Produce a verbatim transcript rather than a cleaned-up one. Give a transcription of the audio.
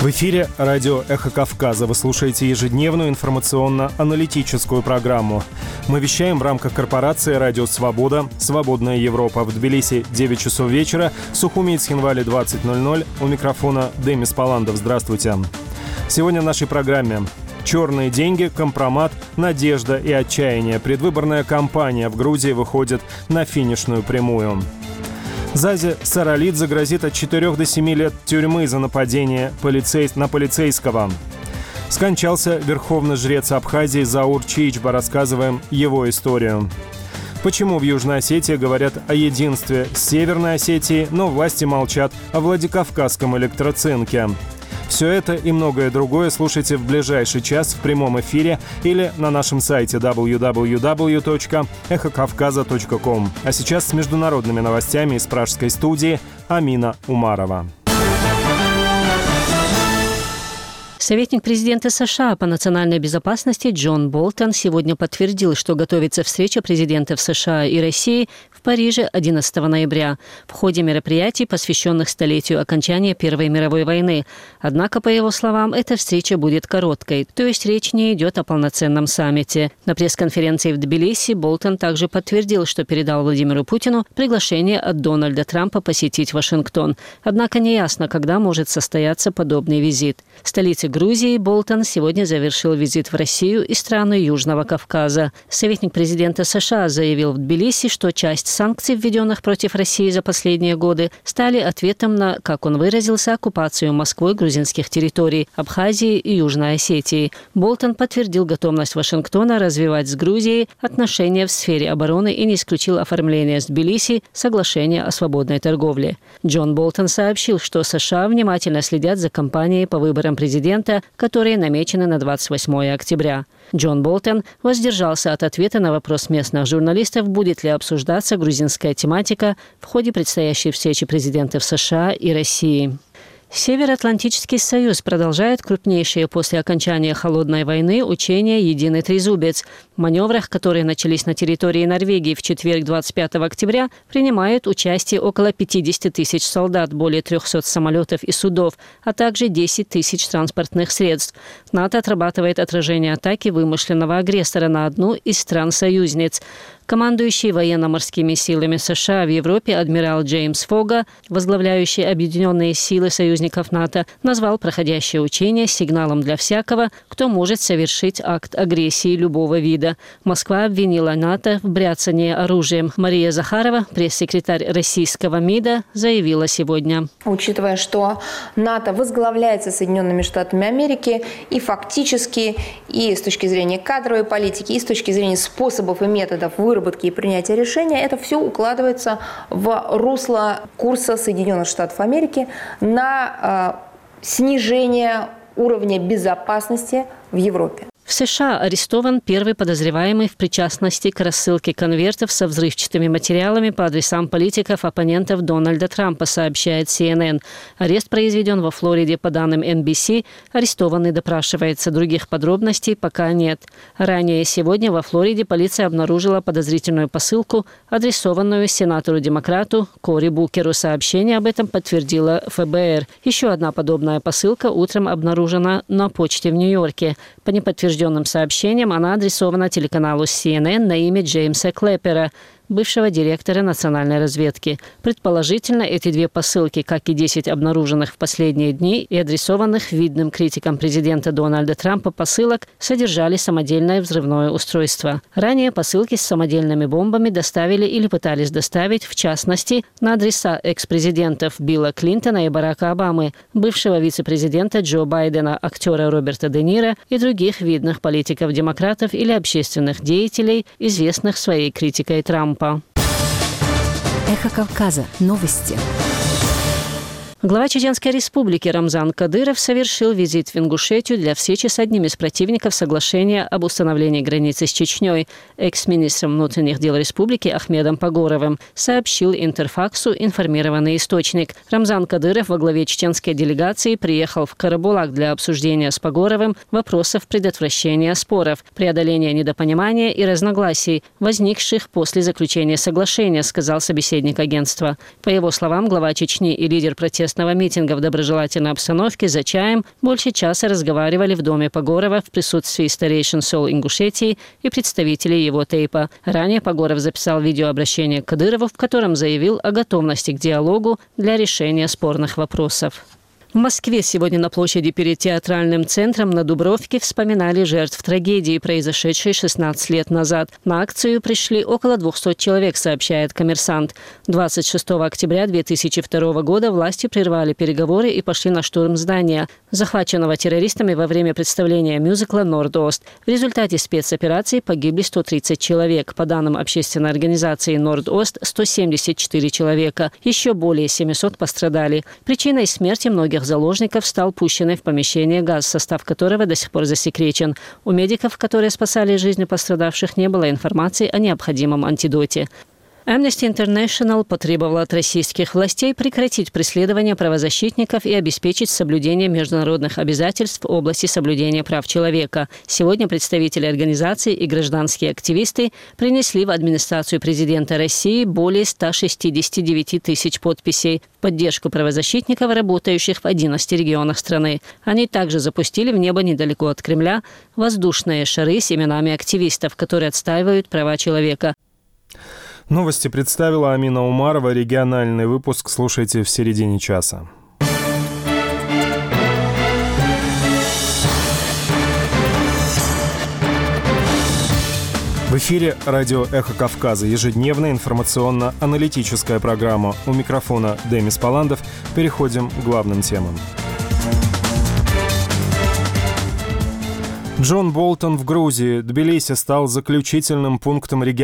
В эфире радио «Эхо Кавказа». Вы слушаете ежедневную информационно-аналитическую программу. Мы вещаем в рамках корпорации «Радио Свобода», «Свободная Европа». В Тбилиси девять часов вечера, Сухуми и Цхинвали двадцать ноль ноль. У микрофона Демис Паландов. Здравствуйте. Сегодня в нашей программе «Черные деньги, компромат, надежда и отчаяние». Предвыборная кампания в Грузии выходит на финишную прямую. Зазе Саралидзе грозит от четырёх до семи лет тюрьмы за нападение полицей... на полицейского. Скончался верховный жрец Абхазии Заур Чичба. Рассказываем его историю. Почему в Южной Осетии говорят о единстве с Северной Осетией, но власти молчат о Владикавказском электроцинке? Все это и многое другое слушайте в ближайший час в прямом эфире или на нашем сайте дабл ю дабл ю дабл ю точка эхо кавказа точка ком. А сейчас с международными новостями из пражской студии Амина Умарова. Советник президента США по национальной безопасности Джон Болтон сегодня подтвердил, что готовится встреча президентов США и России в Париже одиннадцатого ноября в ходе мероприятий, посвященных столетию окончания Первой мировой войны. Однако, по его словам, эта встреча будет короткой, то есть речь не идет о полноценном саммите. На пресс-конференции в Тбилиси Болтон также подтвердил, что передал Владимиру Путину приглашение от Дональда Трампа посетить Вашингтон. Однако неясно, когда может состояться подобный визит. В столице Грузии Болтон сегодня завершил визит в Россию и страны Южного Кавказа. Советник президента США заявил в Тбилиси, что часть санкций, введенных против России за последние годы, стали ответом на, как он выразился, оккупацию Москвой грузинских территорий Абхазии и Южной Осетии. Болтон подтвердил готовность Вашингтона развивать с Грузией отношения в сфере обороны и не исключил оформление с Тбилиси соглашения о свободной торговле. Джон Болтон сообщил, что США внимательно следят за кампанией по выборам президента, которые намечены на двадцать восьмое октября. Джон Болтон воздержался от ответа на вопрос местных журналистов, будет ли обсуждаться грузинская тематика в ходе предстоящей встречи президентов США и России. Североатлантический союз продолжает крупнейшие после окончания Холодной войны учения «Единый трезубец». В маневрах, которые начались на территории Норвегии в четверг, двадцать пятого октября, принимают участие около пятьдесят тысяч солдат, более трехсот самолетов и судов, а также десять тысяч транспортных средств. НАТО отрабатывает отражение атаки вымышленного агрессора на одну из стран-союзниц. Командующий военно-морскими силами США в Европе адмирал Джеймс Фога, возглавляющий объединенные силы союзников НАТО, назвал проходящее учение сигналом для всякого, кто может совершить акт агрессии любого вида. Москва обвинила НАТО в бряцании оружием. Мария Захарова, пресс-секретарь российского МИДа, заявила сегодня. Учитывая, что НАТО возглавляется Соединенными Штатами Америки и фактически, и с точки зрения кадровой политики, и с точки зрения способов и методов выработки выработки и принятия решения, это все укладывается в русло курса Соединенных Штатов Америки на э, снижение уровня безопасности в Европе. В США арестован первый подозреваемый в причастности к рассылке конвертов со взрывчатыми материалами по адресам политиков-оппонентов Дональда Трампа, сообщает си эн эн. Арест произведен во Флориде по данным эн би си. Арестованный допрашивается. Других подробностей пока нет. Ранее сегодня во Флориде полиция обнаружила подозрительную посылку, адресованную сенатору-демократу Кори Букеру. Сообщение об этом подтвердила эф бэ эр. Еще одна подобная посылка утром обнаружена на почте в Нью-Йорке. По неподтвержденным сообщением она адресована телеканалу си эн эн на имя Джеймса Клэпера, бывшего директора национальной разведки. Предположительно, эти две посылки, как и десять обнаруженных в последние дни и адресованных видным критикам президента Дональда Трампа посылок, содержали самодельное взрывное устройство. Ранее посылки с самодельными бомбами доставили или пытались доставить, в частности, на адреса экс-президентов Билла Клинтона и Барака Обамы, бывшего вице-президента Джо Байдена, актера Роберта Де Ниро и других видных политиков-демократов или общественных деятелей, известных своей критикой Трампа. Эхо Кавказа. Новости. Глава Чеченской республики Рамзан Кадыров совершил визит в Ингушетию для встречи с одним из противников соглашения об установлении границы с Чечней, экс-министром внутренних дел республики Ахмедом Погоровым, сообщил Интерфаксу информированный источник. Рамзан Кадыров во главе чеченской делегации приехал в Карабулак для обсуждения с Погоровым вопросов предотвращения споров, преодоления недопонимания и разногласий, возникших после заключения соглашения, сказал собеседник агентства. По его словам, глава Чечни и лидер протестов воскресного митинга в доброжелательной обстановке за чаем больше часа разговаривали в доме Погорова в присутствии старейшин СОЛ Ингушетии и представителей его тейпа. Ранее Погоров записал видеообращение к Кадырову, в котором заявил о готовности к диалогу для решения спорных вопросов. В Москве сегодня на площади перед театральным центром на Дубровке вспоминали жертв трагедии, произошедшей шестнадцать лет назад. На акцию пришли около двухсот человек, сообщает «Коммерсант». двадцать шестого октября две тысячи второго года власти прервали переговоры и пошли на штурм здания, захваченного террористами во время представления мюзикла «Норд-Ост». В результате спецоперации погибли сто тридцать человек. По данным общественной организации «Норд-Ост», сто семьдесят четыре человека. Еще более семисот пострадали. Причиной смерти многих заложников стал пущенный в помещение газ, состав которого до сих пор засекречен. У медиков, которые спасали жизни пострадавших, не было информации о необходимом антидоте. Amnesty International потребовала от российских властей прекратить преследование правозащитников и обеспечить соблюдение международных обязательств в области соблюдения прав человека. Сегодня представители организации и гражданские активисты принесли в администрацию президента России более ста шестидесяти девяти тысяч подписей в поддержку правозащитников, работающих в одиннадцати регионах страны. Они также запустили в небо недалеко от Кремля воздушные шары с именами активистов, которые отстаивают права человека. Новости представила Амина Умарова. Региональный выпуск слушайте в середине часа. В эфире радио «Эхо Кавказа». Ежедневная информационно-аналитическая программа. У микрофона Демис Паландов. Переходим к главным темам. Джон Болтон в Грузии. Тбилиси стал заключительным пунктом регионального